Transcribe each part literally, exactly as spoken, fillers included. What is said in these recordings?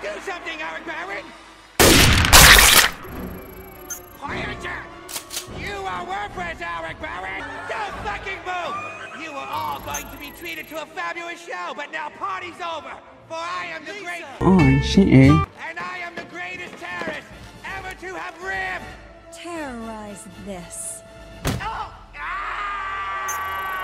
Do something, Eric Barron! Quieter! You are worthless, Eric Barron! Don't fucking move! You were all going to be treated to a fabulous show, but now party's over! For I am the great... อ๋อใช่เอง And I am the greatest terrorist ever to have lived! Terrorize this. Oh! Ah!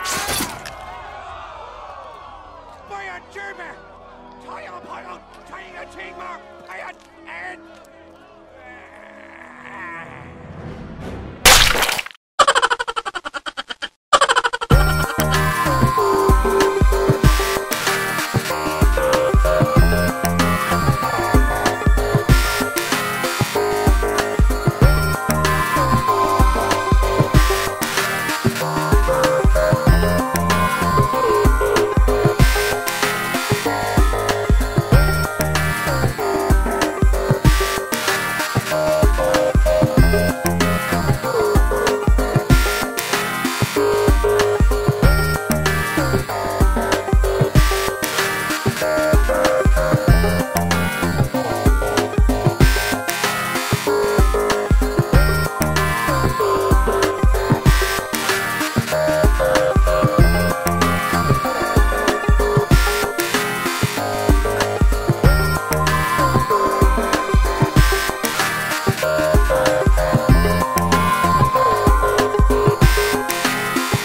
Feuer German! Teuer Peuer! Teuer Timber! Feuer... And...